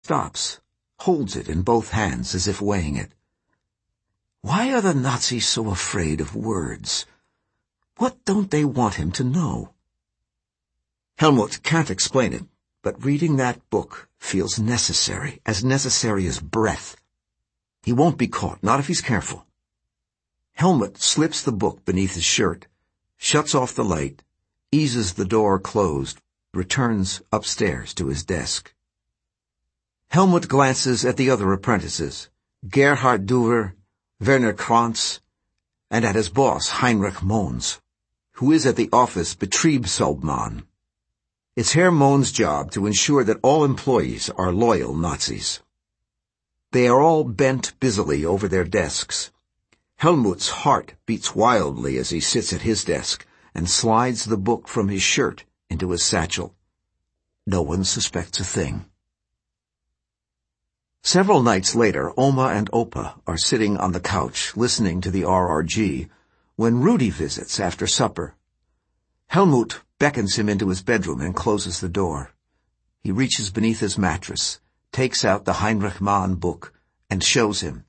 stops, holds it in both hands as if weighing it. Why are the Nazis so afraid of words? What don't they want him to know? Helmut can't explain it, but reading that book feels necessary as breath. He won't be caught, not if he's careful. Helmut slips the book beneath his shirt, shuts off the light, eases the door closed, returns upstairs to his desk. Helmut glances at the other apprentices, Gerhard Duver, Werner Kranz, and at his boss, Heinrich Mons, who is at the office Betriebshauptmann. It's Herr Mons' job to ensure that all employees are loyal Nazis. They are all bent busily over their desks. Helmut's heart beats wildly as he sits at his desk and slides the book from his shirt into his satchel. No one suspects a thing. Several nights later, Oma and Opa are sitting on the couch listening to the RRG when Rudy visits after supper. Helmut beckons him into his bedroom and closes the door. He reaches beneath his mattress, takes out the Heinrich Mann book, and shows him.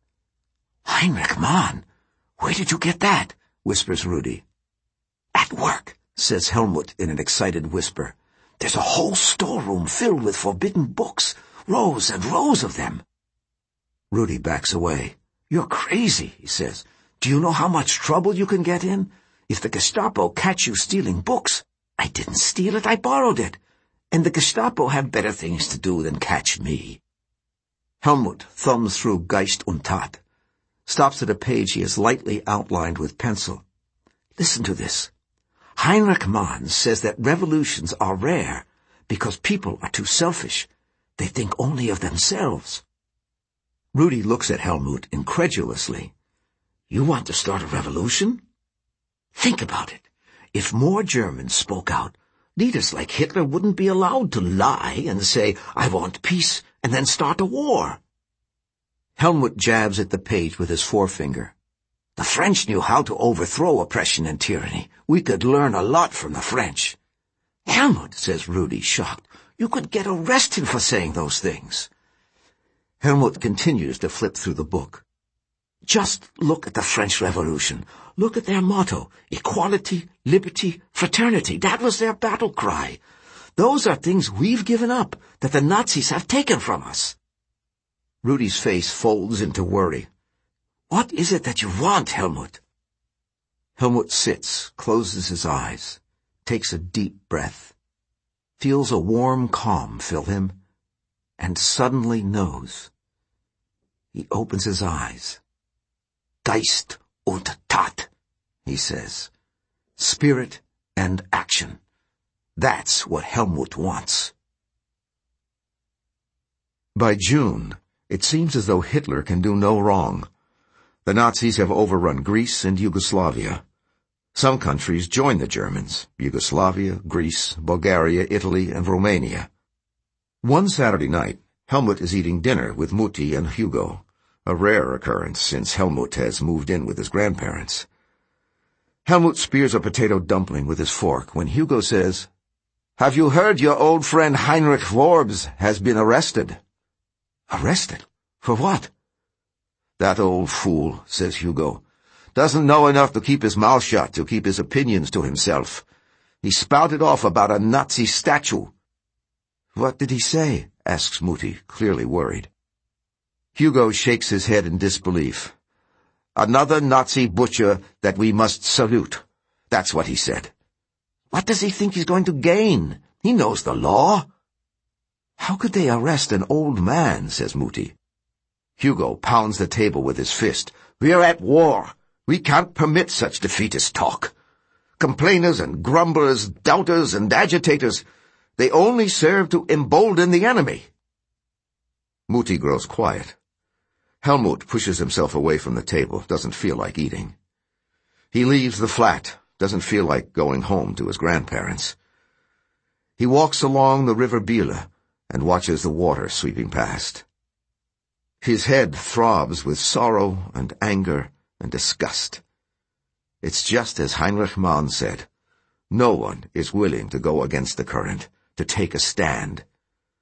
"Heinrich Mann? Where did you get that?" whispers Rudy. "At work," says Helmut in an excited whisper. "There's a whole storeroom filled with forbidden books, rows and rows of them." Rudy backs away. "You're crazy," he says. "Do you know how much trouble you can get in? If the Gestapo catch you stealing books, I didn't steal it, I borrowed it. And the Gestapo have better things to do than catch me." Helmut thumbs through Geist und Tat, stops at a page he has lightly outlined with pencil. Listen to this. Heinrich Mann says that revolutions are rare because people are too selfish. They think only of themselves. Rudy looks at Helmut incredulously. "You want to start a revolution? Think about it. If more Germans spoke out, leaders like Hitler wouldn't be allowed to lie and say, 'I want peace,' and then start a war." Helmut jabs at the page with his forefinger. "The French knew how to overthrow oppression and tyranny. We could learn a lot from the French." "Helmut," says Rudy, shocked, "you could get arrested for saying those things." Helmut continues to flip through the book. "Just look at the French Revolution. Look at their motto, equality, liberty, fraternity. That was their battle cry. Those are things we've given up, that the Nazis have taken from us." Rudy's face folds into worry. "What is it that you want, Helmut?" Helmut sits, closes his eyes, takes a deep breath, feels a warm calm fill him, and suddenly knows. He opens his eyes. "Geist und Tat," he says. "Spirit and action. That's what Helmut wants." By June, it seems as though Hitler can do no wrong. The Nazis have overrun Greece and Yugoslavia. Some countries join the Germans: Yugoslavia, Greece, Bulgaria, Italy, and Romania. One Saturday night, Helmut is eating dinner with Mutti and Hugo, a rare occurrence since Helmut has moved in with his grandparents. Helmut spears a potato dumpling with his fork when Hugo says, "Have you heard your old friend Heinrich Forbes has been arrested?" "Arrested? For what?" "That old fool," says Hugo, "doesn't know enough to keep his mouth shut, to keep his opinions to himself. He spouted off about a Nazi statue." "What did he say?" asks Mutti, clearly worried. Hugo shakes his head in disbelief. "Another Nazi butcher that we must salute. That's what he said." "What does he think he's going to gain? He knows the law." "How could they arrest an old man?" says Mutti. Hugo pounds the table with his fist. "We're at war. We can't permit such defeatist talk. Complainers and grumblers, doubters and agitators, they only serve to embolden the enemy." Mutti grows quiet. Helmut pushes himself away from the table, doesn't feel like eating. He leaves the flat, doesn't feel like going home to his grandparents. He walks along the river Biele and watches the water sweeping past. His head throbs with sorrow and anger and disgust. It's just as Heinrich Mann said. No one is willing to go against the current, to take a stand.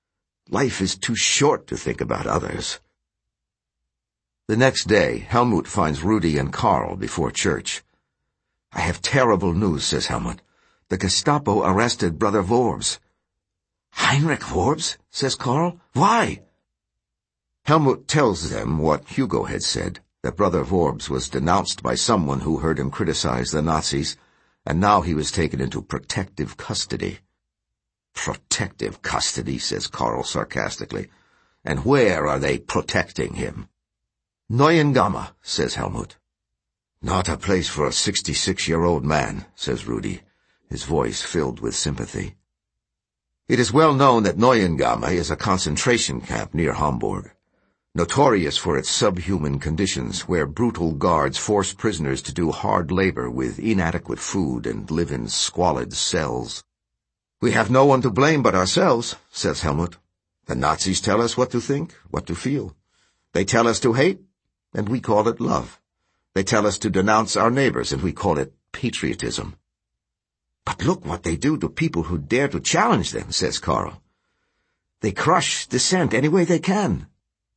Life is too short to think about others. The next day, Helmut finds Rudy and Karl before church. "I have terrible news," says Helmut. "The Gestapo arrested Brother Vorbs." "Heinrich Vorbs?" says Karl. "Why?" Helmut tells them what Hugo had said, that Brother Vorbs was denounced by someone who heard him criticize the Nazis, and now he was taken into protective custody. "Protective custody," says Karl sarcastically. "And where are they protecting him?" "Neuengamme," says Helmut. "Not a place for a 66-year-old man," says Rudy, his voice filled with sympathy. It is well known that Neuengamme is a concentration camp near Hamburg, notorious for its subhuman conditions where brutal guards force prisoners to do hard labor with inadequate food and live in squalid cells. "We have no one to blame but ourselves," says Helmut. "The Nazis tell us what to think, what to feel. They tell us to hate, and we call it love. They tell us to denounce our neighbors, and we call it patriotism." "But look what they do to people who dare to challenge them," says Karl. "They crush dissent any way they can."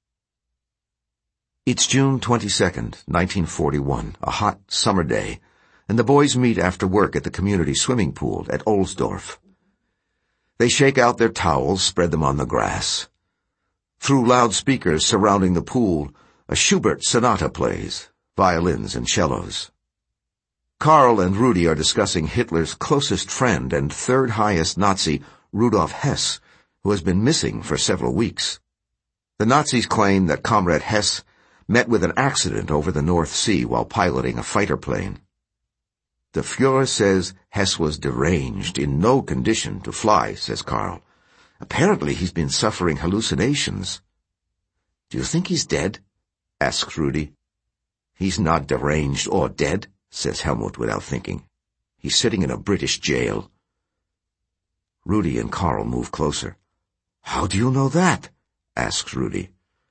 It's June 22nd, 1941, a hot summer day, and the boys meet after work at the community swimming pool at Ohlsdorf. They shake out their towels, spread them on the grass. Through loudspeakers surrounding the pool, a Schubert sonata plays, violins and cellos. Karl and Rudy are discussing Hitler's closest friend and third highest Nazi, Rudolf Hess, who has been missing for several weeks. The Nazis claim that Comrade Hess met with an accident over the North Sea while piloting a fighter plane. The Führer says Hess was deranged, in no condition to fly, says Karl. Apparently he's been suffering hallucinations. "Do you think he's dead?" asks Rudy. "He's not deranged or dead," says Helmut without thinking. "He's sitting in a British jail." Rudy and Karl move closer. "How do you know that?" asks Rudy.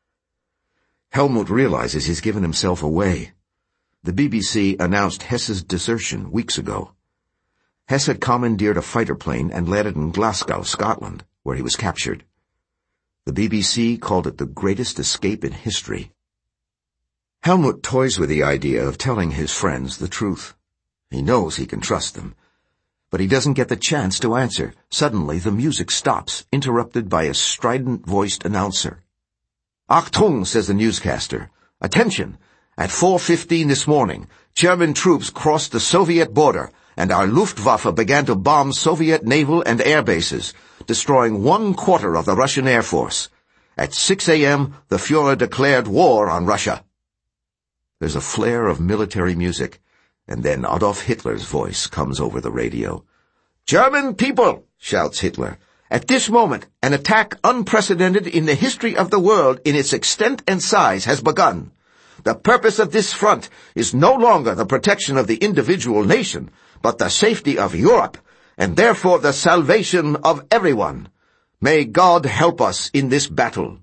Helmut realizes he's given himself away. The BBC announced Hess's desertion weeks ago. Hess had commandeered a fighter plane and landed in Glasgow, Scotland, where he was captured. The BBC called it the greatest escape in history. Helmut toys with the idea of telling his friends the truth. He knows he can trust them. But he doesn't get the chance to answer. Suddenly the music stops, interrupted by a strident-voiced announcer. "Achtung," says the newscaster. "Attention! At 4:15 this morning, German troops crossed the Soviet border, and our Luftwaffe began to bomb Soviet naval and air bases, destroying 1/4 of the Russian Air Force. At 6 a.m., the Führer declared war on Russia." There's a flare of military music, and then Adolf Hitler's voice comes over the radio. "German people," shouts Hitler, "at this moment, an attack unprecedented in the history of the world in its extent and size has begun. The purpose of this front is no longer the protection of the individual nation, but the safety of Europe, and therefore the salvation of everyone. May God help us in this battle."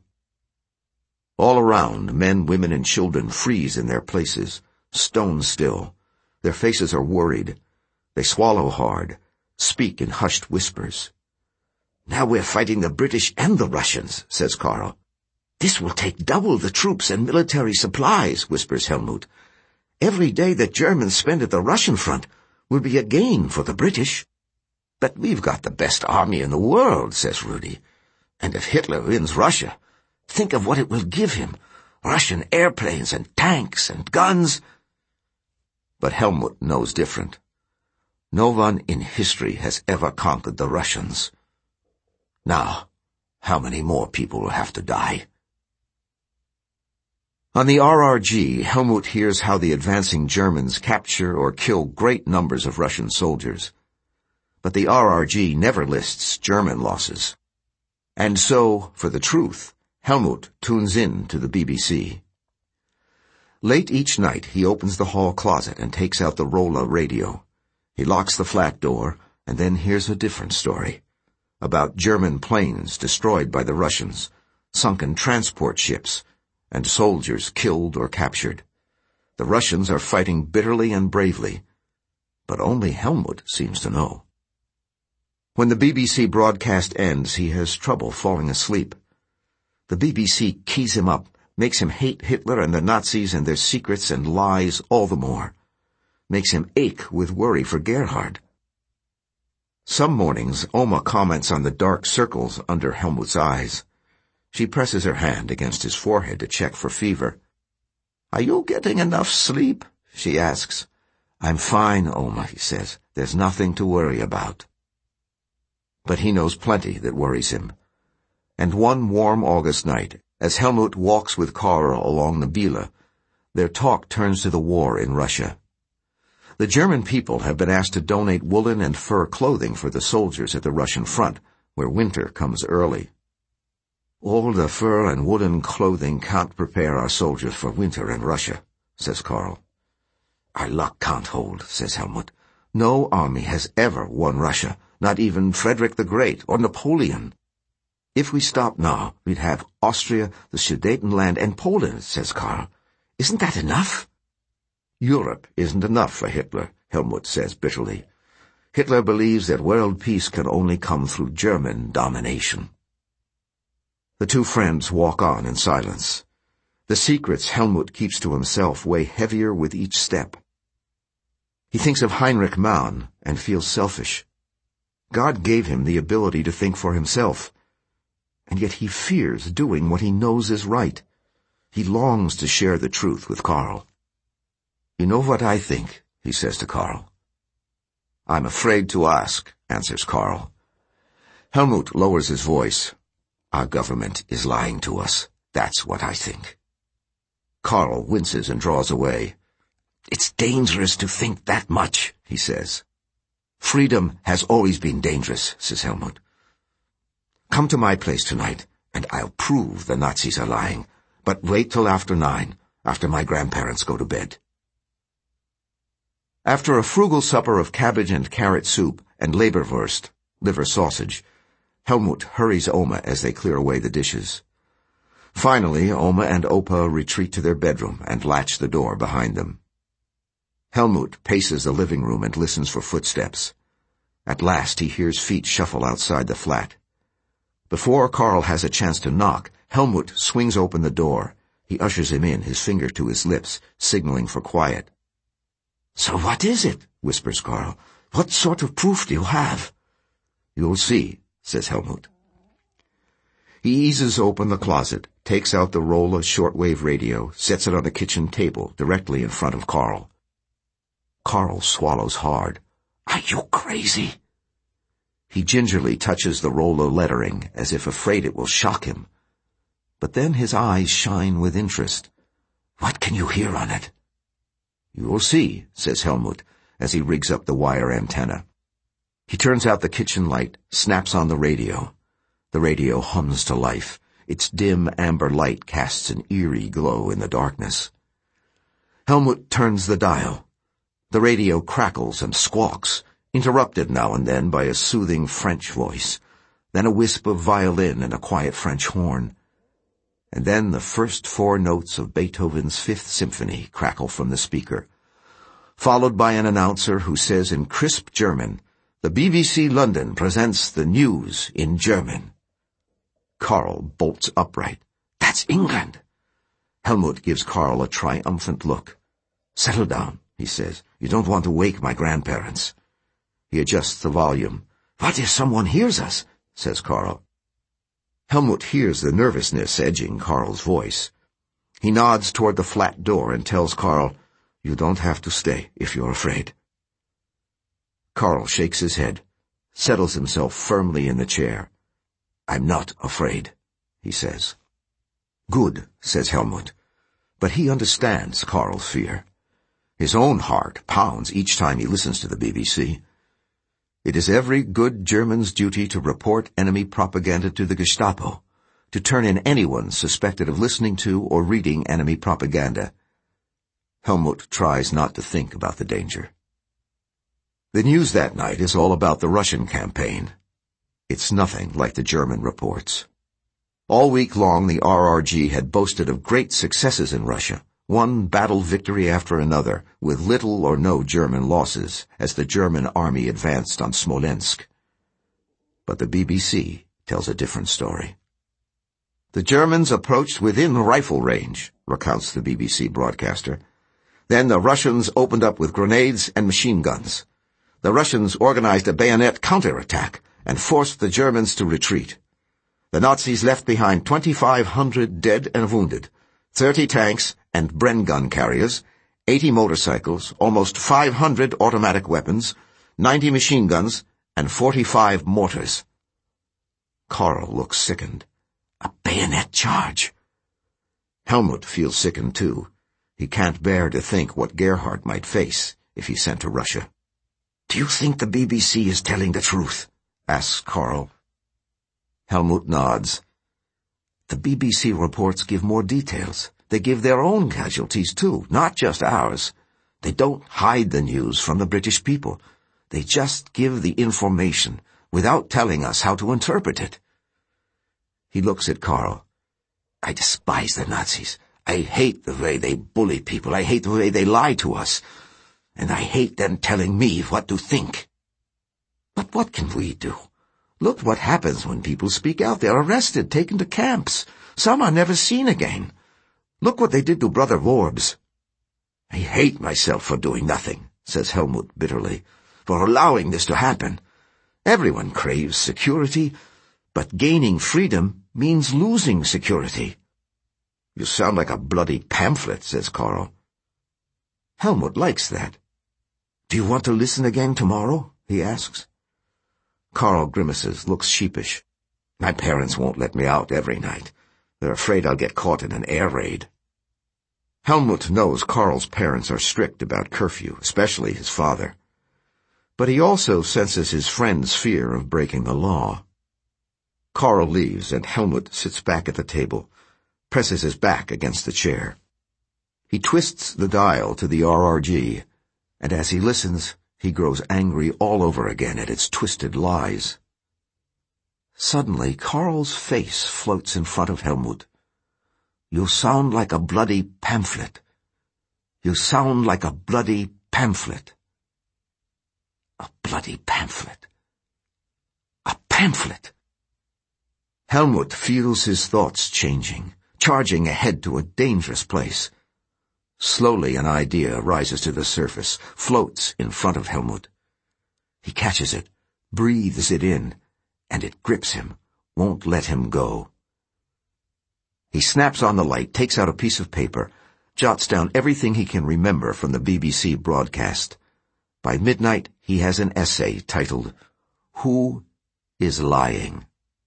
All around, men, women, and children freeze in their places, stone still. Their faces are worried. They swallow hard, speak in hushed whispers. "Now we're fighting the British and the Russians," says Karl. "This will take double the troops and military supplies," whispers Helmut. "Every day that Germans spend at the Russian front will be a gain for the British." "But we've got the best army in the world," says Rudy. "And if Hitler wins Russia, think of what it will give him. Russian airplanes and tanks and guns." But Helmut knows different. No one in history has ever conquered the Russians. Now, how many more people will have to die? On the RRG, Helmut hears how the advancing Germans capture or kill great numbers of Russian soldiers. But the RRG never lists German losses. And so, for the truth, Helmut tunes in to the BBC. Late each night, he opens the hall closet and takes out the Rolla radio. He locks the flat door and then hears a different story. About German planes destroyed by the Russians, sunken transport ships, and soldiers killed or captured. The Russians are fighting bitterly and bravely, but only Helmut seems to know. When the BBC broadcast ends, he has trouble falling asleep. The BBC keys him up, makes him hate Hitler and the Nazis and their secrets and lies all the more. Makes him ache with worry for Gerhard. Some mornings, Oma comments on the dark circles under Helmut's eyes. She presses her hand against his forehead to check for fever. "Are you getting enough sleep?" she asks. "I'm fine, Oma," he says. "There's nothing to worry about." But he knows plenty that worries him. And one warm August night, as Helmut walks with Karl along the Biele, their talk turns to the war in Russia. The German people have been asked to donate woolen and fur clothing for the soldiers at the Russian front, where winter comes early. "All the fur and woolen clothing can't prepare our soldiers for winter in Russia," says Karl. "Our luck can't hold," says Helmut. "No army has ever won Russia, not even Frederick the Great or Napoleon. If we stop now, we'd have Austria, the Sudetenland, and Poland," says Karl. "Isn't that enough?" "Europe isn't enough for Hitler," Helmut says bitterly. "Hitler believes that world peace can only come through German domination." The two friends walk on in silence. The secrets Helmut keeps to himself weigh heavier with each step. He thinks of Heinrich Mann and feels selfish. God gave him the ability to think for himself, and yet he fears doing what he knows is right. He longs to share the truth with Karl. "You know what I think?" he says to Karl. "I'm afraid to ask," answers Karl. Helmut lowers his voice. "Our government is lying to us. That's what I think." Karl winces and draws away. "It's dangerous to think that much," he says. "Freedom has always been dangerous," says Helmut. "Come to my place tonight, and I'll prove the Nazis are lying. But wait till after 9, after my grandparents go to bed." After a frugal supper of cabbage and carrot soup and Leberwurst, liver sausage, Helmut hurries Oma as they clear away the dishes. Finally, Oma and Opa retreat to their bedroom and latch the door behind them. Helmut paces the living room and listens for footsteps. At last he hears feet shuffle outside the flat. Before Karl has a chance to knock, Helmut swings open the door. He ushers him in, his finger to his lips, signaling for quiet. "So what is it?" whispers Karl. "What sort of proof do you have?" "You'll see," says Helmut. He eases open the closet, takes out the roll of shortwave radio, sets it on the kitchen table directly in front of Karl. Karl swallows hard. "Are you crazy?" He gingerly touches the roll of lettering, as if afraid it will shock him. But then his eyes shine with interest. "What can you hear on it?" "You'll see," says Helmut, as he rigs up the wire antenna. He turns out the kitchen light, snaps on the radio. The radio hums to life. Its dim amber light casts an eerie glow in the darkness. Helmut turns the dial. The radio crackles and squawks, interrupted now and then by a soothing French voice, then a wisp of violin and a quiet French horn. And then the first 4 notes of Beethoven's Fifth Symphony crackle from the speaker, followed by an announcer who says in crisp German, "The BBC London presents the news in German." Karl bolts upright. "That's England!" Helmut gives Karl a triumphant look. "Settle down," he says. "You don't want to wake my grandparents." He adjusts the volume. "What if someone hears us?" says Karl. Helmut hears the nervousness edging Karl's voice. He nods toward the flat door and tells Karl, "You don't have to stay if you're afraid." Karl shakes his head, settles himself firmly in the chair. "I'm not afraid," he says. "Good," says Helmut. But he understands Karl's fear. His own heart pounds each time he listens to the BBC. It is every good German's duty to report enemy propaganda to the Gestapo, to turn in anyone suspected of listening to or reading enemy propaganda. Helmut tries not to think about the danger. The news that night is all about the Russian campaign. It's nothing like the German reports. All week long the RRG had boasted of great successes in Russia, one battle victory after another, with little or no German losses, as the German army advanced on Smolensk. But the BBC tells a different story. The Germans approached within rifle range, recounts the BBC broadcaster. Then the Russians opened up with grenades and machine guns. The Russians organized a bayonet counterattack and forced the Germans to retreat. The Nazis left behind 2,500 dead and wounded, 30 tanks and Bren gun carriers, 80 motorcycles, almost 500 automatic weapons, 90 machine guns, and 45 mortars. Karl looks sickened. A bayonet charge. Helmut feels sickened too. He can't bear to think what Gerhard might face if he's sent to Russia. "Do you think the BBC is telling the truth?" asks Karl. Helmut nods. The BBC reports give more details. They give their own casualties too, not just ours. They don't hide the news from the British people. They just give the information without telling us how to interpret it. He looks at Karl. "I despise the Nazis. I hate the way they bully people. I hate the way they lie to us. And I hate them telling me what to think." "But what can we do? Look what happens when people speak out. They're arrested, taken to camps. Some are never seen again. Look what they did to Brother Vorbs." "I hate myself for doing nothing," says Helmut bitterly, "for allowing this to happen. Everyone craves security, but gaining freedom means losing security." "You sound like a bloody pamphlet," says Karl. Helmut likes that. "Do you want to listen again tomorrow?" he asks. Karl grimaces, looks sheepish. "My parents won't let me out every night. They're afraid I'll get caught in an air raid." Helmut knows Karl's parents are strict about curfew, especially his father. But he also senses his friend's fear of breaking the law. Karl leaves, and Helmut sits back at the table, presses his back against the chair. He twists the dial to the RRG, and as he listens, he grows angry all over again at its twisted lies. Suddenly, Karl's face floats in front of Helmut. "You sound like a bloody pamphlet. You sound like a bloody pamphlet." A bloody pamphlet. A pamphlet! Helmut feels his thoughts changing, charging ahead to a dangerous place. Slowly an idea rises to the surface, floats in front of Helmut. He catches it, breathes it in, and it grips him, won't let him go. He snaps on the light, takes out a piece of paper, jots down everything he can remember from the BBC broadcast. By midnight, he has an essay titled, "Who is Lying?"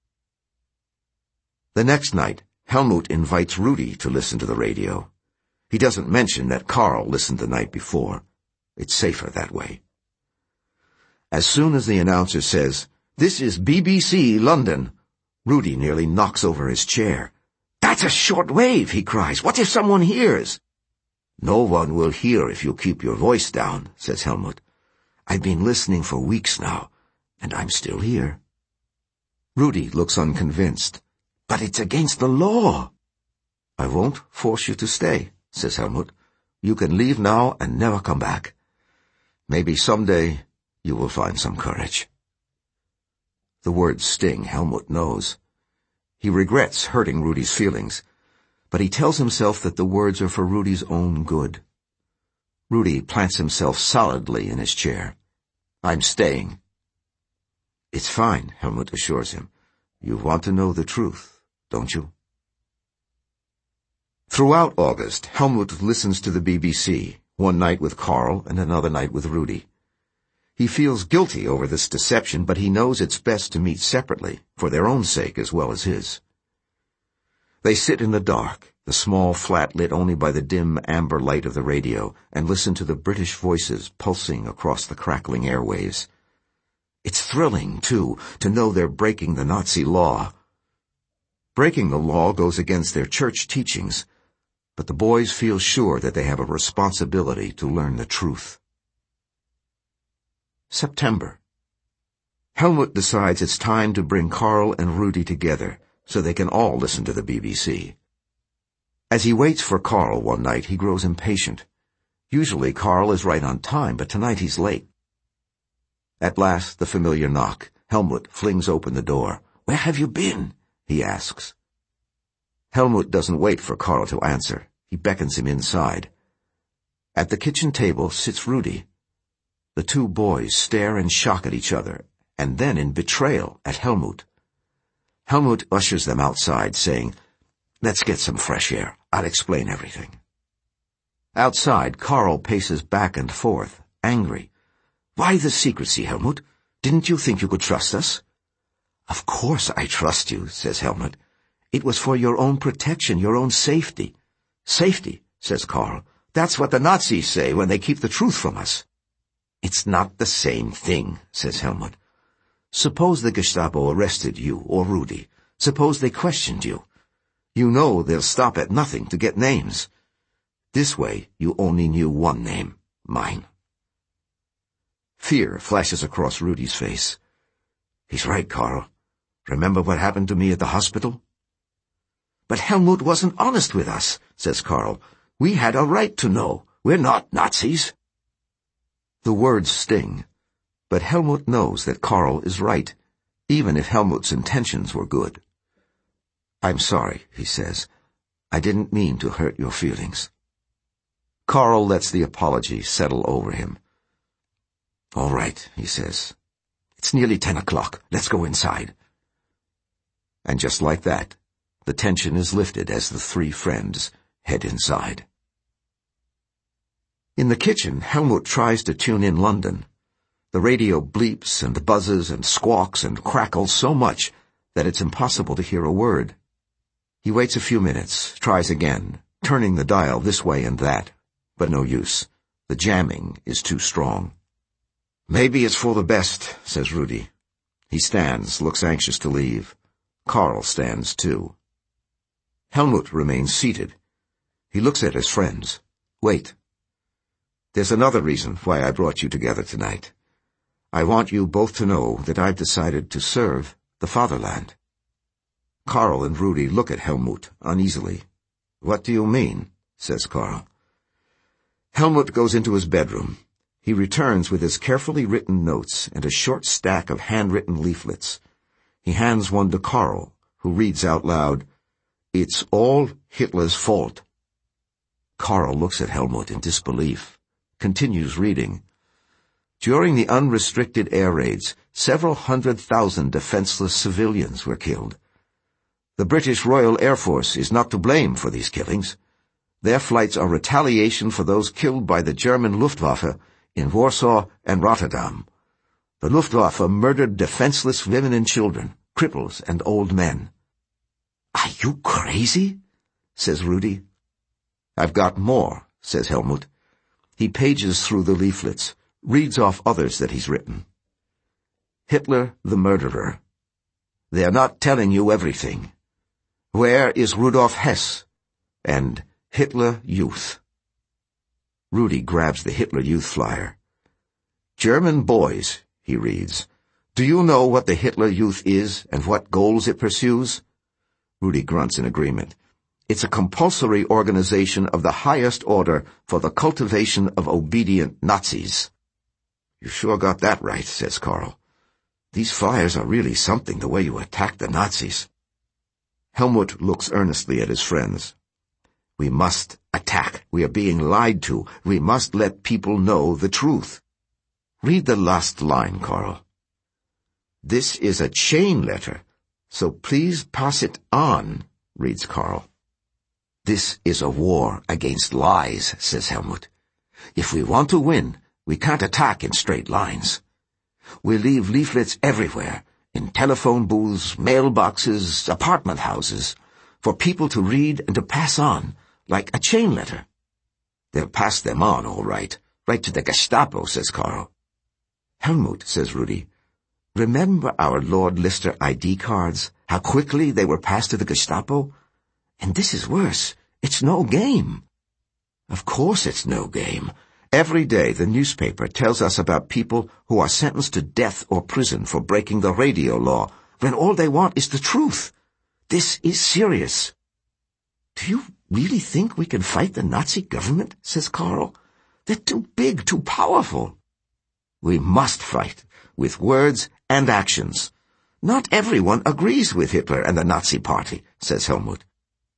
The next night, Helmut invites Rudy to listen to the radio. He doesn't mention that Karl listened the night before. It's safer that way. As soon as the announcer says, "This is BBC London," Rudy nearly knocks over his chair. "That's a short wave," he cries. "What if someone hears?" "No one will hear if you keep your voice down," says Helmut. "I've been listening for weeks now, and I'm still here." Rudy looks unconvinced. "But it's against the law." "I won't force you to stay," says Helmut. "You can leave now and never come back. Maybe someday you will find some courage." The words sting, Helmut knows. He regrets hurting Rudy's feelings, but he tells himself that the words are for Rudy's own good. Rudy plants himself solidly in his chair. "I'm staying." "It's fine," Helmut assures him. "You want to know the truth, don't you?" Throughout August, Helmut listens to the BBC, one night with Karl and another night with Rudy. He feels guilty over this deception, but he knows it's best to meet separately, for their own sake as well as his. They sit in the dark, the small flat lit only by the dim amber light of the radio, and listen to the British voices pulsing across the crackling airwaves. It's thrilling, too, to know they're breaking the Nazi law. Breaking the law goes against their church teachings, but the boys feel sure that they have a responsibility to learn the truth. September. Helmut decides it's time to bring Karl and Rudy together so they can all listen to the BBC. As he waits for Karl one night, he grows impatient. Usually Karl is right on time, but tonight he's late. At last, the familiar knock. Helmut flings open the door. "Where have you been?" he asks. Helmut doesn't wait for Karl to answer. He beckons him inside. At the kitchen table sits Rudy. The two boys stare in shock at each other, and then in betrayal at Helmut. Helmut ushers them outside, saying, "Let's get some fresh air. I'll explain everything." Outside, Karl paces back and forth, angry. "Why the secrecy, Helmut? Didn't you think you could trust us?" "Of course I trust you," says Helmut. "It was for your own protection, your own safety." "Safety," says Karl. "That's what the Nazis say when they keep the truth from us." "It's not the same thing," says Helmut. "Suppose the Gestapo arrested you or Rudy. Suppose they questioned you. You know they'll stop at nothing to get names. This way, you only knew one name, mine." Fear flashes across Rudy's face. "He's right, Karl. Remember what happened to me at the hospital?" "But Helmut wasn't honest with us," says Karl. "We had a right to know. We're not Nazis." The words sting, but Helmut knows that Karl is right, even if Helmut's intentions were good. "I'm sorry," he says. "I didn't mean to hurt your feelings." Karl lets the apology settle over him. "All right," he says. "It's nearly 10 o'clock. Let's go inside." And just like that, the tension is lifted as the three friends head inside. In the kitchen, Helmut tries to tune in London. The radio bleeps and buzzes and squawks and crackles so much that it's impossible to hear a word. He waits a few minutes, tries again, turning the dial this way and that, but no use. The jamming is too strong. "Maybe it's for the best," says Rudy. He stands, looks anxious to leave. Karl stands too. Helmut remains seated. He looks at his friends. "Wait. There's another reason why I brought you together tonight. I want you both to know that I've decided to serve the fatherland." Karl and Rudy look at Helmut uneasily. "What do you mean?" says Karl. Helmut goes into his bedroom. He returns with his carefully written notes and a short stack of handwritten leaflets. He hands one to Karl, who reads out loud, "It's all Hitler's fault." Karl looks at Helmut in disbelief, continues reading. "During the unrestricted air raids, several 100,000 defenseless civilians were killed. The British Royal Air Force is not to blame for these killings. Their flights are retaliation for those killed by the German Luftwaffe in Warsaw and Rotterdam. The Luftwaffe murdered defenseless women and children, cripples and old men." "Are you crazy?" says Rudy. "I've got more," says Helmut. He pages through the leaflets, reads off others that he's written. "Hitler the murderer. They're not telling you everything. Where is Rudolf Hess? And Hitler Youth." Rudy grabs the Hitler Youth flyer. "German boys," he reads, "do you know what the Hitler Youth is and what goals it pursues?" Rudy grunts in agreement. "It's a compulsory organization of the highest order for the cultivation of obedient Nazis." "You sure got that right," says Karl. "These flyers are really something, the way you attack the Nazis." Helmut looks earnestly at his friends. "We must attack. We are being lied to. We must let people know the truth." "Read the last line, Karl." "This is a chain letter, so please pass it on," reads Karl. "This is a war against lies," says Helmut. "If we want to win, we can't attack in straight lines. We leave leaflets everywhere, in telephone booths, mailboxes, apartment houses, for people to read and to pass on, like a chain letter." "They'll pass them on, all right. Right to the Gestapo," says Karl. "Helmut," says Rudy, "remember our Lord Lister ID cards? How quickly they were passed to the Gestapo? And this is worse. It's no game." "Of course it's no game. Every day the newspaper tells us about people who are sentenced to death or prison for breaking the radio law, when all they want is the truth. This is serious." "Do you really think we can fight the Nazi government?" says Karl. "They're too big, too powerful." "We must fight, with words and actions. Not everyone agrees with Hitler and the Nazi Party," says Helmut.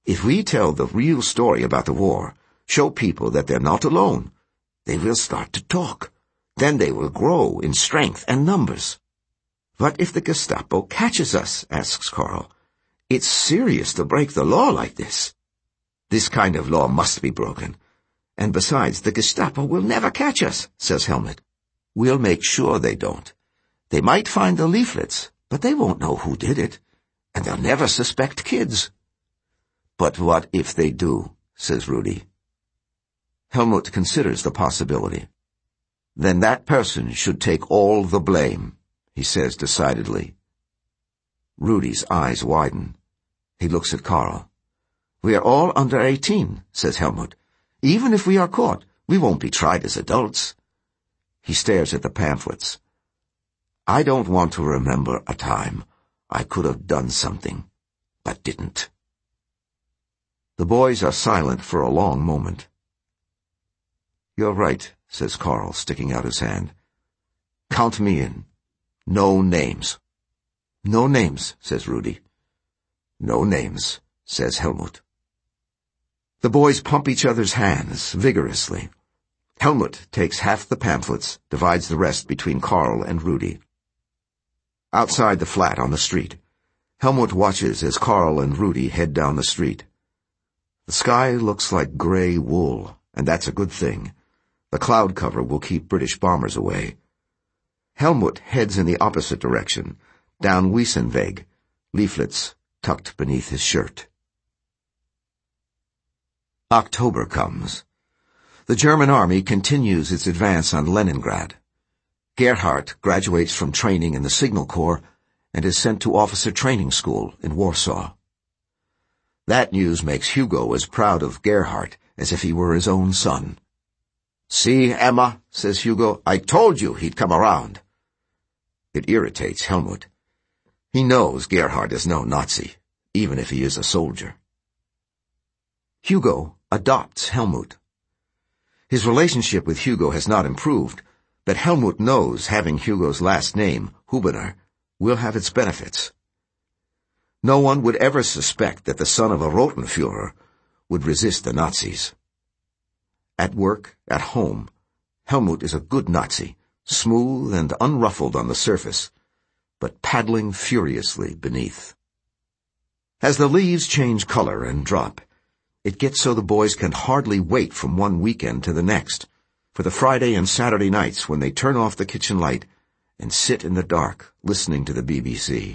If we tell the real story about the war, show people that they're not alone, they will start to talk. Then they will grow in strength and numbers. What if the Gestapo catches us? Asks Carl. It's serious to break the law like this. This kind of law must be broken. And besides, the Gestapo will never catch us, says Helmut. We'll make sure they don't. They might find the leaflets, but they won't know who did it. And they'll never suspect kids. But what if they do, says Rudy. Helmut considers the possibility. Then that person should take all the blame, he says decidedly. Rudy's eyes widen. He looks at Carl. We are all under 18, says Helmut. Even if we are caught, we won't be tried as adults. He stares at the pamphlets. I don't want to remember a time I could have done something, but didn't. The boys are silent for a long moment. You're right, says Carl, sticking out his hand. Count me in. No names. No names, says Rudy. No names, says Helmut. The boys pump each other's hands vigorously. Helmut takes half the pamphlets, divides the rest between Carl and Rudy. Outside the flat on the street, Helmut watches as Carl and Rudy head down the street. The sky looks like gray wool, and that's a good thing. The cloud cover will keep British bombers away. Helmut heads in the opposite direction, down Wiesenweg, leaflets tucked beneath his shirt. October comes. The German army continues its advance on Leningrad. Gerhardt graduates from training in the Signal Corps and is sent to officer training school in Warsaw. That news makes Hugo as proud of Gerhardt as if he were his own son. See, Emma, says Hugo, I told you he'd come around. It irritates Helmut. He knows Gerhardt is no Nazi, even if he is a soldier. Hugo adopts Helmut. His relationship with Hugo has not improved, but Helmut knows having Hugo's last name, Hubener, will have its benefits. No one would ever suspect that the son of a Rotenführer would resist the Nazis. At work, at home, Helmut is a good Nazi, smooth and unruffled on the surface, but paddling furiously beneath. As the leaves change color and drop, it gets so the boys can hardly wait from one weekend to the next, for the Friday and Saturday nights when they turn off the kitchen light and sit in the dark listening to the BBC.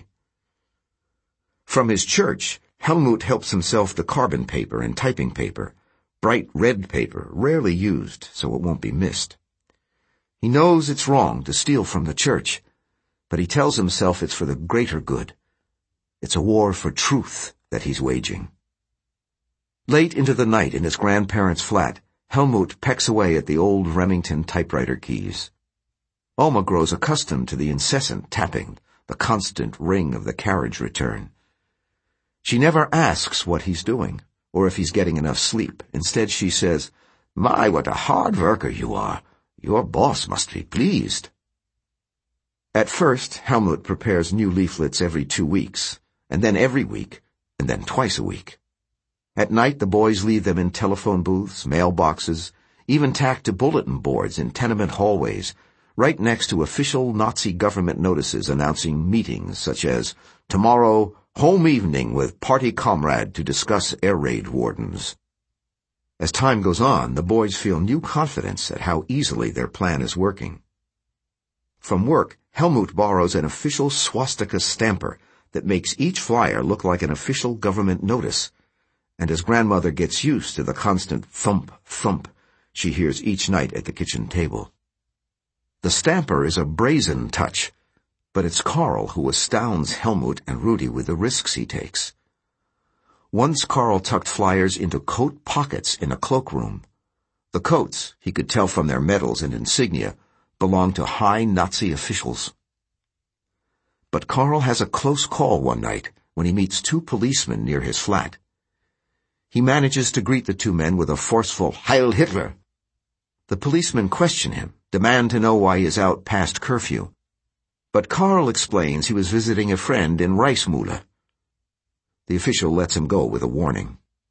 From his church, Helmut helps himself to carbon paper and typing paper, bright red paper, rarely used so it won't be missed. He knows it's wrong to steal from the church, but he tells himself it's for the greater good. It's a war for truth that he's waging. Late into the night in his grandparents' flat, Helmut pecks away at the old Remington typewriter keys. Alma grows accustomed to the incessant tapping, the constant ring of the carriage return. She never asks what he's doing, or if he's getting enough sleep. Instead, she says, My, what a hard worker you are. Your boss must be pleased. At first, Helmut prepares new leaflets every 2 weeks, and then every week, and then twice a week. At night, the boys leave them in telephone booths, mailboxes, even tacked to bulletin boards in tenement hallways, right next to official Nazi government notices announcing meetings such as, Tomorrow, home evening with party comrade to discuss air raid wardens. As time goes on, the boys feel new confidence at how easily their plan is working. From work, Helmut borrows an official swastika stamper that makes each flyer look like an official government notice, and his grandmother gets used to the constant thump, thump she hears each night at the kitchen table. The stamper is a brazen touch, but it's Carl who astounds Helmut and Rudy with the risks he takes. Once Carl tucked flyers into coat pockets in a cloakroom. The coats, he could tell from their medals and insignia, belonged to high Nazi officials. But Carl has a close call one night when he meets 2 policemen near his flat. He manages to greet the 2 men with a forceful Heil Hitler. The policemen question him, demand to know why he is out past curfew. But Carl explains he was visiting a friend in Reismühle. The official lets him go with a warning.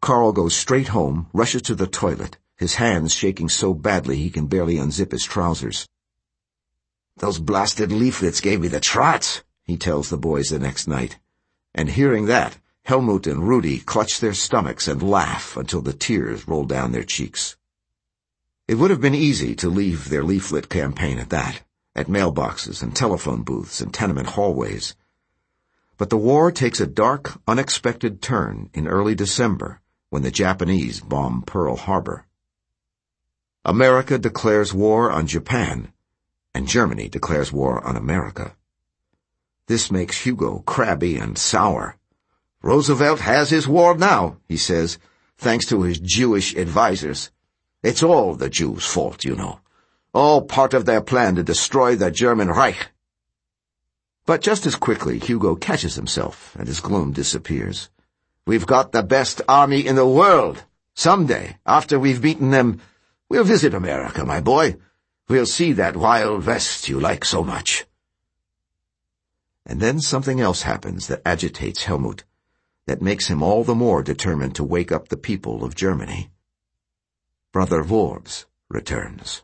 Karl goes straight home, rushes to the toilet, his hands shaking so badly he can barely unzip his trousers. "Those blasted leaflets gave me the trots," he tells the boys the next night. And hearing that, Helmut and Rudy clutch their stomachs and laugh until the tears roll down their cheeks. It would have been easy to leave their leaflet campaign at that, at mailboxes and telephone booths and tenement hallways. But the war takes a dark, unexpected turn in early December when the Japanese bomb Pearl Harbor. America declares war on Japan, and Germany declares war on America. This makes Hugo crabby and sour. "Roosevelt has his war now," he says, thanks to his Jewish advisers. "It's all the Jews' fault, you know. All part of their plan to destroy the German Reich." But just as quickly, Hugo catches himself and his gloom disappears. "We've got the best army in the world. Someday, after we've beaten them, we'll visit America, my boy. We'll see that Wild West you like so much." And then something else happens that agitates Helmut, that makes him all the more determined to wake up the people of Germany. Brother Vorbs returns.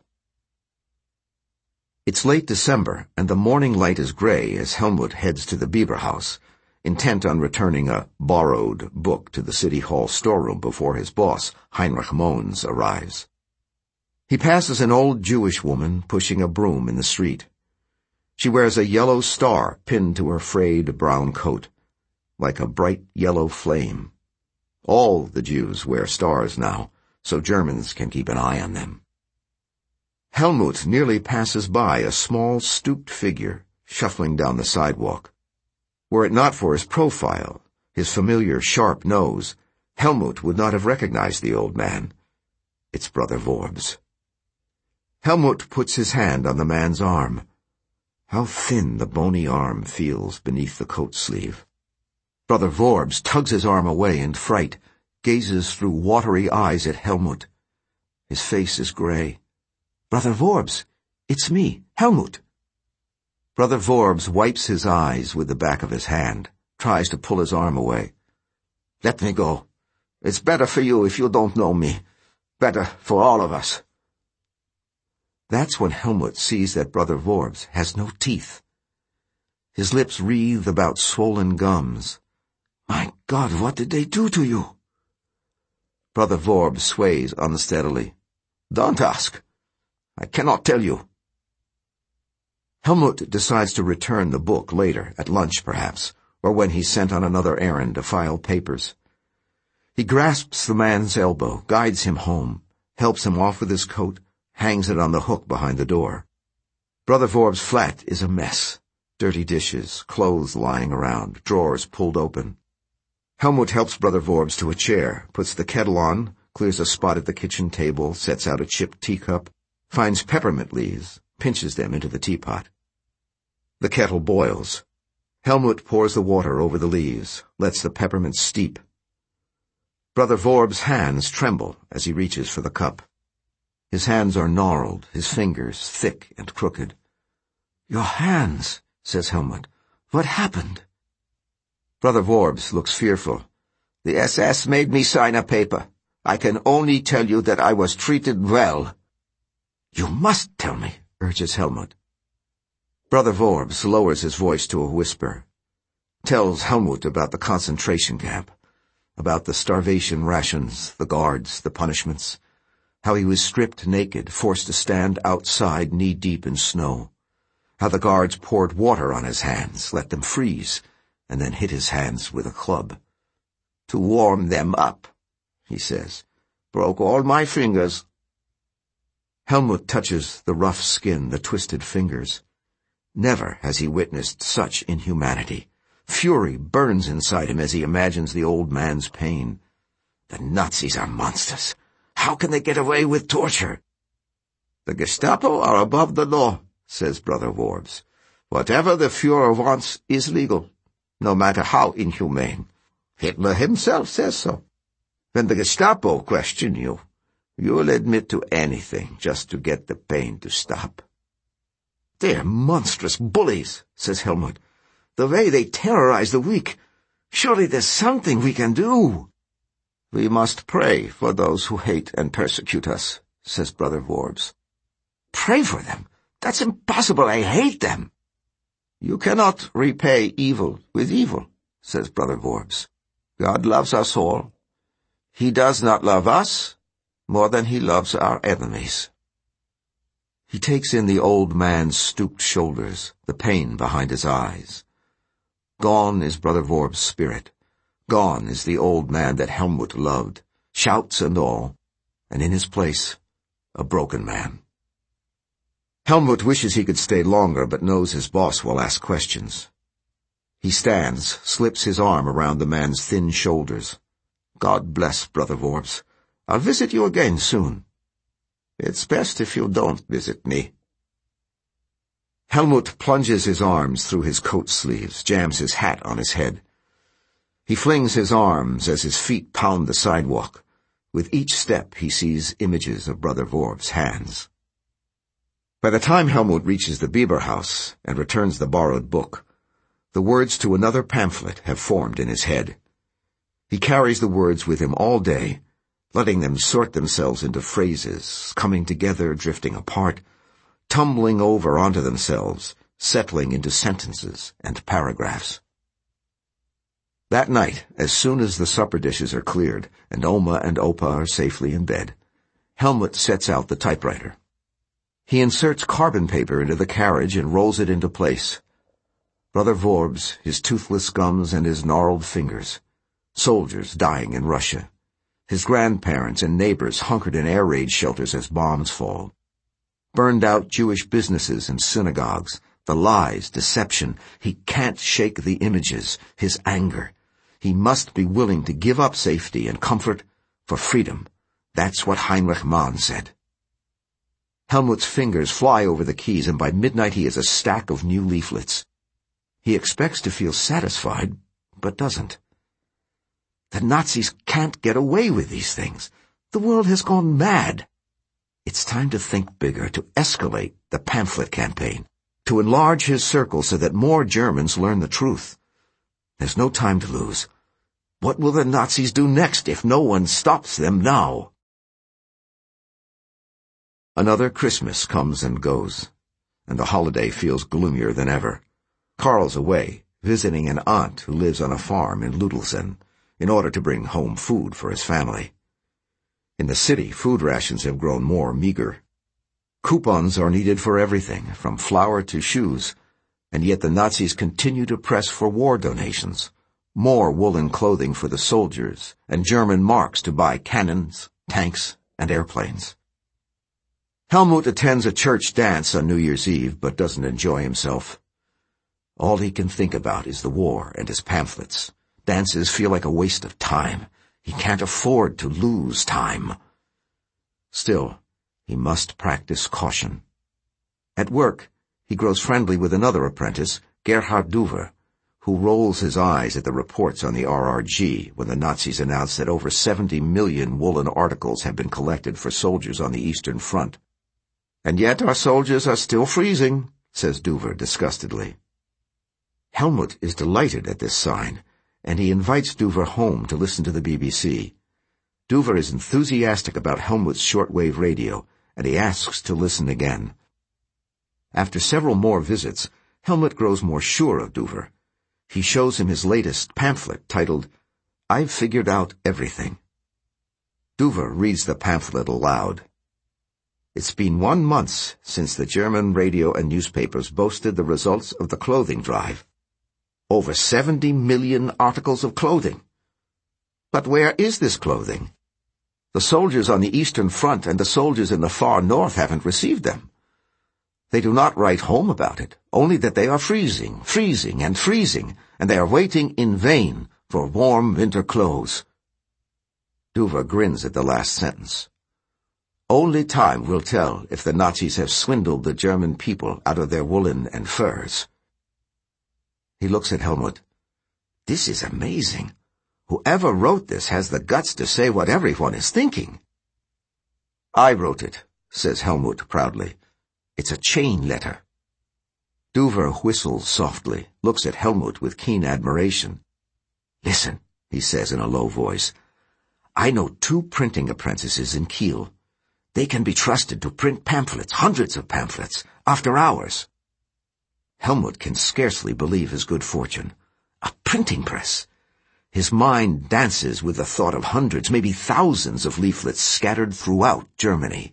It's late December, and the morning light is gray as Helmut heads to the Bieber house, intent on returning a borrowed book to the City Hall storeroom before his boss, Heinrich Mons, arrives. He passes an old Jewish woman pushing a broom in the street. She wears a yellow star pinned to her frayed brown coat, like a bright yellow flame. All the Jews wear stars now, so Germans can keep an eye on them. Helmut nearly passes by a small, stooped figure shuffling down the sidewalk. Were it not for his profile, his familiar sharp nose, Helmut would not have recognized the old man. It's Brother Vorbs. Helmut puts his hand on the man's arm. How thin the bony arm feels beneath the coat sleeve. Brother Vorbs tugs his arm away in fright, gazes through watery eyes at Helmut. His face is gray. "Brother Vorbs, it's me, Helmut." Brother Vorbs wipes his eyes with the back of his hand, tries to pull his arm away. "Let me go. It's better for you if you don't know me. Better for all of us." That's when Helmut sees that Brother Vorbs has no teeth. His lips wreathe about swollen gums. "My God, what did they do to you?" Brother Vorbs sways unsteadily. "Don't ask. I cannot tell you." Helmut decides to return the book later, at lunch perhaps, or when he's sent on another errand to file papers. He grasps the man's elbow, guides him home, helps him off with his coat, hangs it on the hook behind the door. Brother Vorb's flat is a mess. Dirty dishes, clothes lying around, drawers pulled open. Helmut helps Brother Vorbs to a chair, puts the kettle on, clears a spot at the kitchen table, sets out a chipped teacup, finds peppermint leaves, pinches them into the teapot. The kettle boils. Helmut pours the water over the leaves, lets the peppermint steep. Brother Vorb's hands tremble as he reaches for the cup. His hands are gnarled, his fingers thick and crooked. "Your hands," says Helmut. "What happened?" Brother Vorbs looks fearful. "The SS made me sign a paper. I can only tell you that I was treated well." "You must tell me," urges Helmut. Brother Vorbs lowers his voice to a whisper, tells Helmut about the concentration camp, about the starvation rations, the guards, the punishments, how he was stripped naked, forced to stand outside knee-deep in snow, how the guards poured water on his hands, let them freeze, and then hit his hands with a club. "To warm them up," he says. "Broke all my fingers." Helmut touches the rough skin, the twisted fingers. Never has he witnessed such inhumanity. Fury burns inside him as he imagines the old man's pain. The Nazis are monsters. How can they get away with torture? "The Gestapo are above the law," says Brother Vorbs. "Whatever the Führer wants is legal, no matter how inhumane. Hitler himself says so. When the Gestapo question you, you'll admit to anything just to get the pain to stop." "They're monstrous bullies," says Helmut. "The way they terrorize the weak. Surely there's something we can do." We must pray for those who hate and persecute us, says Brother Vorbs. Pray for them? That's impossible. I hate them. You cannot repay evil with evil, says Brother Vorbs. God loves us all. He does not love us more than he loves our enemies. He takes in the old man's stooped shoulders, the pain behind his eyes. Gone is Brother Vorb's spirit. Gone is the old man that Helmut loved, shouts and all, and in his place, a broken man. Helmut wishes he could stay longer, but knows his boss will ask questions. He stands, slips his arm around the man's thin shoulders. God bless, Brother Vorbs. I'll visit you again soon. It's best if you don't visit me. Helmut plunges his arms through his coat sleeves, jams his hat on his head. He flings his arms as his feet pound the sidewalk. With each step he sees images of Brother Vorb's hands. By the time Helmut reaches the Bieber house and returns the borrowed book, the words to another pamphlet have formed in his head. He carries the words with him all day, letting them sort themselves into phrases, coming together, drifting apart, tumbling over onto themselves, settling into sentences and paragraphs. That night, as soon as the supper dishes are cleared and Oma and Opa are safely in bed, Helmut sets out the typewriter. He inserts carbon paper into the carriage and rolls it into place. Brother Vorbs, his toothless gums and his gnarled fingers. Soldiers dying in Russia. His grandparents and neighbors hunkered in air raid shelters as bombs fall. Burned-out Jewish businesses and synagogues. The lies, deception. He can't shake the images, his anger. He must be willing to give up safety and comfort for freedom. That's what Heinrich Mann said. Helmut's fingers fly over the keys, and by midnight he has a stack of new leaflets. He expects to feel satisfied, but doesn't. The Nazis can't get away with these things. The world has gone mad. It's time to think bigger, to escalate the pamphlet campaign, to enlarge his circle so that more Germans learn the truth. There's no time to lose. What will the Nazis do next if no one stops them now? Another Christmas comes and goes, and the holiday feels gloomier than ever. Karl's away, visiting an aunt who lives on a farm in Ludelsen, in order to bring home food for his family. In the city, food rations have grown more meager. Coupons are needed for everything, from flour to shoes, and yet the Nazis continue to press for war donations, more woolen clothing for the soldiers, and German marks to buy cannons, tanks, and airplanes. Helmut attends a church dance on New Year's Eve, but doesn't enjoy himself. All he can think about is the war and his pamphlets. Dances feel like a waste of time. He can't afford to lose time. Still, he must practice caution. At work, he grows friendly with another apprentice, Gerhard Duver, who rolls his eyes at the reports on the RRG when the Nazis announce that over 70 million woolen articles have been collected for soldiers on the Eastern Front. And yet our soldiers are still freezing, says Duver disgustedly. Helmut is delighted at this sign, and he invites Duver home to listen to the BBC. Duver is enthusiastic about Helmut's shortwave radio, and he asks to listen again. After several more visits, Helmut grows more sure of Duver. He shows him his latest pamphlet titled, "I've Figured Out Everything." Duver reads the pamphlet aloud. It's been 1 month since the German radio and newspapers boasted the results of the clothing drive. Over 70 million articles of clothing. But where is this clothing? The soldiers on the Eastern Front and the soldiers in the far north haven't received them. They do not write home about it, only that they are freezing, and they are waiting in vain for warm winter clothes. Duver grins at the last sentence. Only time will tell if the Nazis have swindled the German people out of their woolen and furs. He looks at Helmut. This is amazing. Whoever wrote this has the guts to say what everyone is thinking. I wrote it, says Helmut proudly. It's a chain letter. Duver whistles softly, looks at Helmut with keen admiration. Listen, he says in a low voice. I know 2 printing apprentices in Kiel. They can be trusted to print pamphlets, hundreds of pamphlets, after hours. Helmut can scarcely believe his good fortune. A printing press! His mind dances with the thought of hundreds, maybe thousands of leaflets scattered throughout Germany.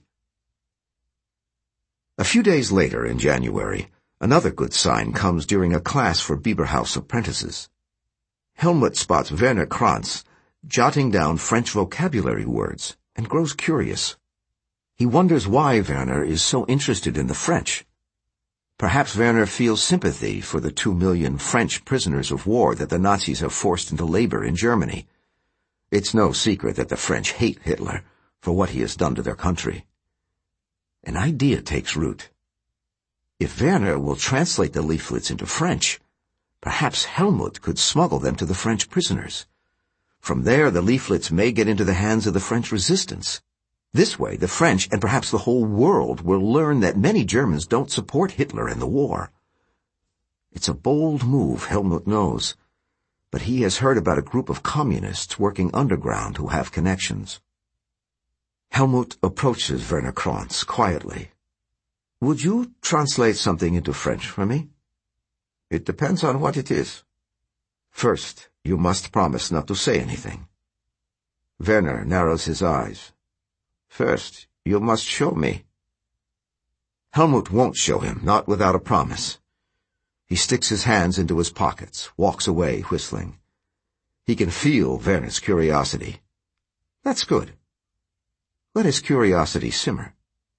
A few days later, in January, another good sign comes during a class for Bieberhaus apprentices. Helmut spots Werner Kranz jotting down French vocabulary words and grows curious. He wonders why Werner is so interested in the French. Perhaps Werner feels sympathy for the 2 million French prisoners of war that the Nazis have forced into labor in Germany. It's no secret that the French hate Hitler for what he has done to their country. An idea takes root. If Werner will translate the leaflets into French, perhaps Helmut could smuggle them to the French prisoners. From there, the leaflets may get into the hands of the French resistance. This way, the French, and perhaps the whole world, will learn that many Germans don't support Hitler in the war. It's a bold move, Helmut knows, but he has heard about a group of communists working underground who have connections. Helmut approaches Werner Kranz quietly. "Would you translate something into French for me?" "It depends on what it is." "First, you must promise not to say anything." Werner narrows his eyes. "First, you must show me." Helmut won't show him, not without a promise. He sticks his hands into his pockets, walks away, whistling. He can feel Werner's curiosity. That's good. Let his curiosity simmer.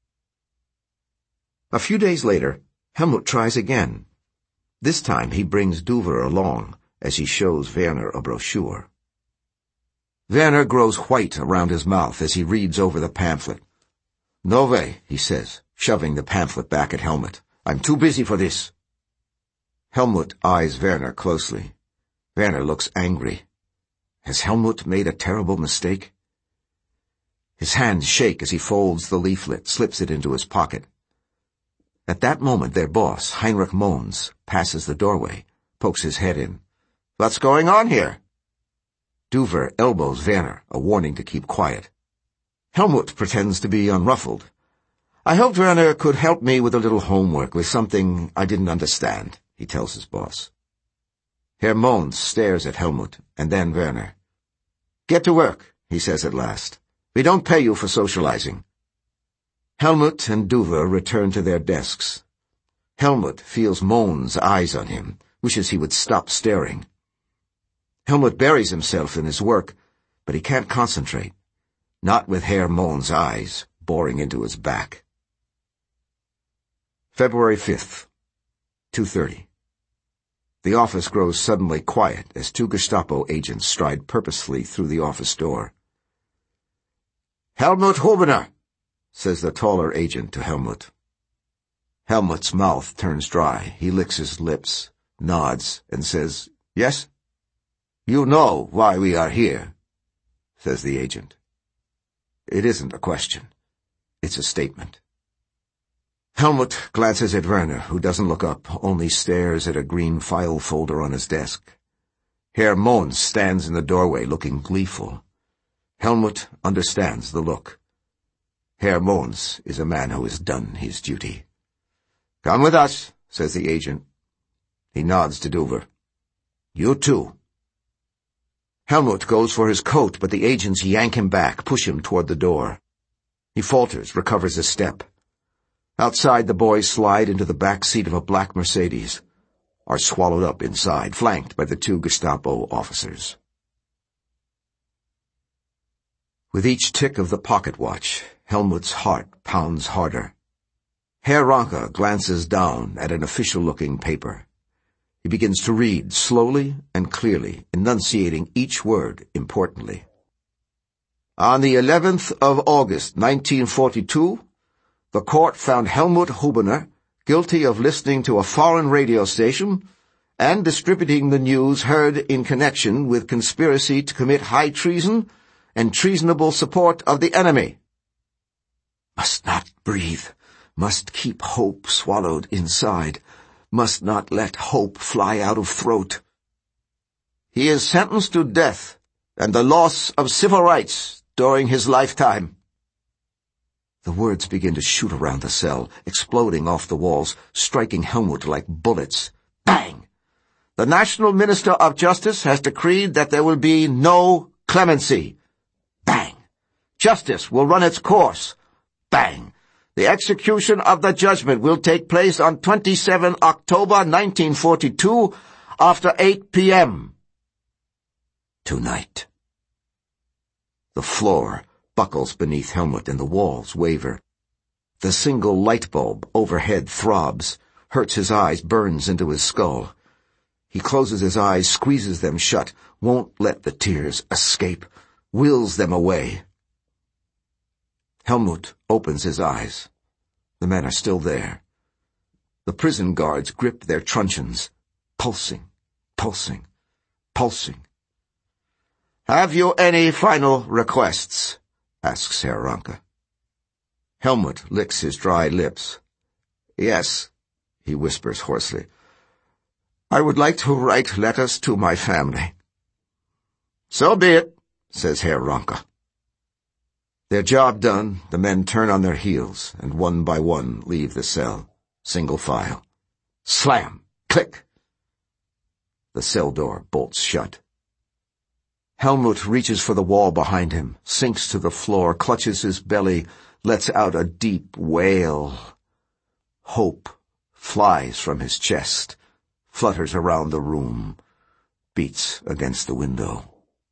A few days later, Helmut tries again. This time he brings Duver along as he shows Werner a brochure. Werner grows white around his mouth as he reads over the pamphlet. "No way," he says, shoving the pamphlet back at Helmut. "I'm too busy for this." Helmut eyes Werner closely. Werner looks angry. Has Helmut made a terrible mistake? His hands shake as he folds the leaflet, slips it into his pocket. At that moment, their boss, Heinrich Mons, passes the doorway, pokes his head in. "What's going on here?" Duver elbows Werner, a warning to keep quiet. Helmut pretends to be unruffled. "I hoped Werner could help me with a little homework, with something I didn't understand," he tells his boss. Herr Mons stares at Helmut, and then Werner. "Get to work," he says at last. "We don't pay you for socializing." Helmut and Duver return to their desks. Helmut feels Mons' eyes on him, wishes he would stop staring. Helmut buries himself in his work, but he can't concentrate. Not with Herr Mons' eyes boring into his back. February 5th, 2:30. The office grows suddenly quiet as 2 Gestapo agents stride purposefully through the office door. "Helmut Hubener," says the taller agent to Helmut. Helmut's mouth turns dry. He licks his lips, nods, and says, "Yes?" "You know why we are here," says the agent. It isn't a question. It's a statement. Helmut glances at Werner, who doesn't look up, only stares at a green file folder on his desk. Herr Mons stands in the doorway, looking gleeful. Helmut understands the look. Herr Mons is a man who has done his duty. "Come with us," says the agent. He nods to Duver. "You too." Helmut goes for his coat, but the agents yank him back, push him toward the door. He falters, recovers his step. Outside, the boys slide into the back seat of a black Mercedes, are swallowed up inside, flanked by the 2 Gestapo officers. With each tick of the pocket watch, Helmut's heart pounds harder. Herr Ranke glances down at an official-looking paper. He begins to read, slowly and clearly, enunciating each word importantly. "On the 11th of August, 1942, the court found Helmut Hubener guilty of listening to a foreign radio station and distributing the news heard in connection with conspiracy to commit high treason and treasonable support of the enemy." Must not breathe, must keep hope swallowed inside, must not let hope fly out of throat. "He is sentenced to death," and the loss of civil rights during his lifetime." The words begin to shoot around the cell, exploding off the walls, striking Helmut like bullets. Bang! "The National Minister of Justice has decreed that there will be no clemency." Bang! "Justice will run its course." Bang! "The execution of the judgment will take place on 27 October 1942 after 8 p.m. Tonight. The floor buckles beneath Helmut and the walls waver. The single light bulb overhead throbs, hurts his eyes, burns into his skull. He closes his eyes, squeezes them shut, won't let the tears escape, wills them away. Helmut opens his eyes. The men are still there. The prison guards grip their truncheons, pulsing, pulsing, pulsing. "Have you any final requests?" asks Herr Ranke. Helmut licks his dry lips. "Yes," he whispers hoarsely. "I would like to write letters to my family." "So be it," says Herr Ranke. Their job done, the men turn on their heels and one by one leave the cell, single file. Slam! Click! The cell door bolts shut. Helmut reaches for the wall behind him, sinks to the floor, clutches his belly, lets out a deep wail. Hope flies from his chest, flutters around the room, beats against the window.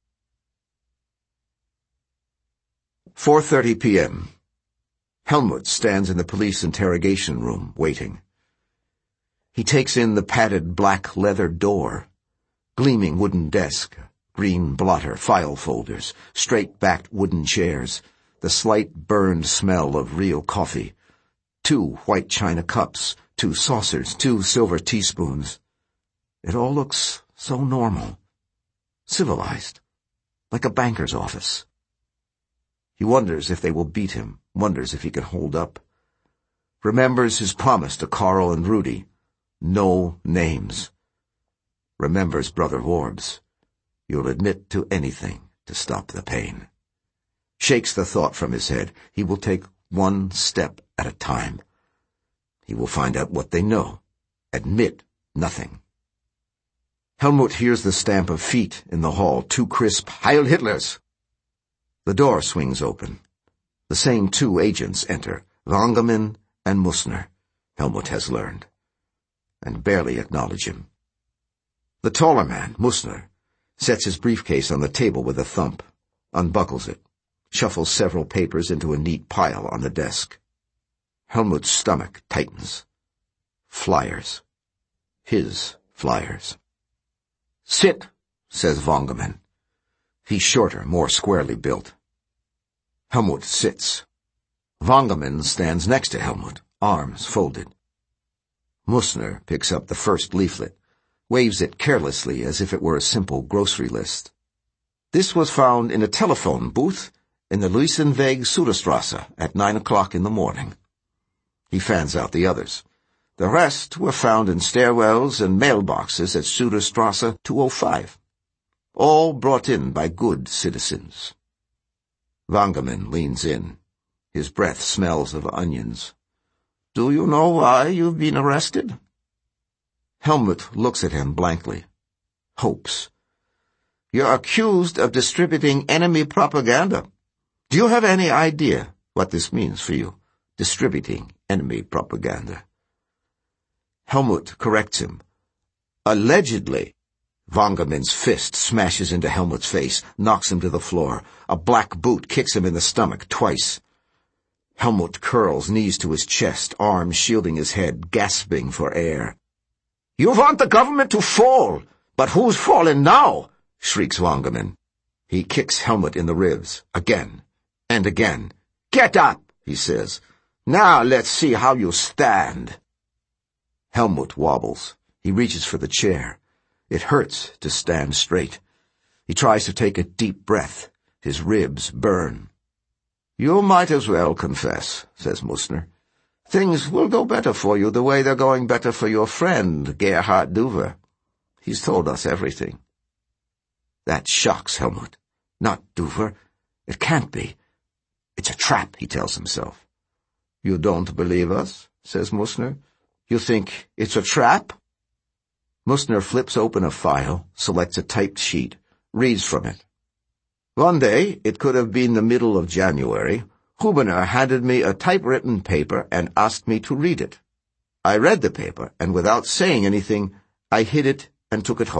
4:30 p.m. Helmut stands in the police interrogation room, waiting. He takes in the padded black leather door, gleaming wooden desk, green blotter, file folders, straight-backed wooden chairs, the slight burned smell of real coffee, 2 white china cups, 2 saucers, 2 silver teaspoons. It all looks so normal, civilized, like a banker's office. He wonders if they will beat him, wonders if he can hold up. Remembers his promise to Carl and Rudy. No names. Remembers Brother Worbs. You'll admit to anything to stop the pain. Shakes the thought from his head. He will take one step at a time. He will find out what they know. Admit nothing. Helmut hears the stamp of feet in the hall, 2 crisp Heil Hitlers. The door swings open. The same 2 agents enter, Wangerman and Mussner, Helmut has learned, and barely acknowledge him. The taller man, Mussner, sets his briefcase on the table with a thump, unbuckles it, shuffles several papers into a neat pile on the desk. Helmut's stomach tightens. Flyers. His flyers. "Sit," says Wangerman. He's shorter, more squarely built. Helmut sits. Wangerman stands next to Helmut, arms folded. Mussner picks up the first leaflet, waves it carelessly as if it were a simple grocery list. This was found in a telephone booth in the Luisenweg Suderstrasse at 9 o'clock in the morning. He fans out the others. The rest were found in stairwells and mailboxes at Suderstrasse 205. All brought in by good citizens. Wangerman leans in. His breath smells of onions. "Do you know why you've been arrested?" Helmut looks at him blankly. Hopes. "You're accused of distributing enemy propaganda. Do you have any idea what this means for you, distributing enemy propaganda?" Helmut corrects him. "Allegedly." Wangerman's fist smashes into Helmut's face, knocks him to the floor. A black boot kicks him in the stomach twice. Helmut curls, knees to his chest, arms shielding his head, gasping for air. "You want the government to fall, but who's fallen now?" shrieks Wangerman. He kicks Helmut in the ribs, again and again. "Get up," he says. "Now let's see how you stand." Helmut wobbles. He reaches for the chair. It hurts to stand straight. He tries to take a deep breath. His ribs burn. "You might as well confess," says Mussner. "Things will go better for you the way they're going better for your friend, Gerhard Duver. He's told us everything." That shocks Helmut. Not Duver. It can't be. It's a trap, he tells himself. You don't believe us? Says Musner. You think it's a trap? Musner flips open a file, selects a typed sheet, reads from it. One day, it could have been the middle of January, Hubener handed me a typewritten paper and asked me to read it. I read the paper, and without saying anything, I hid it and took it home.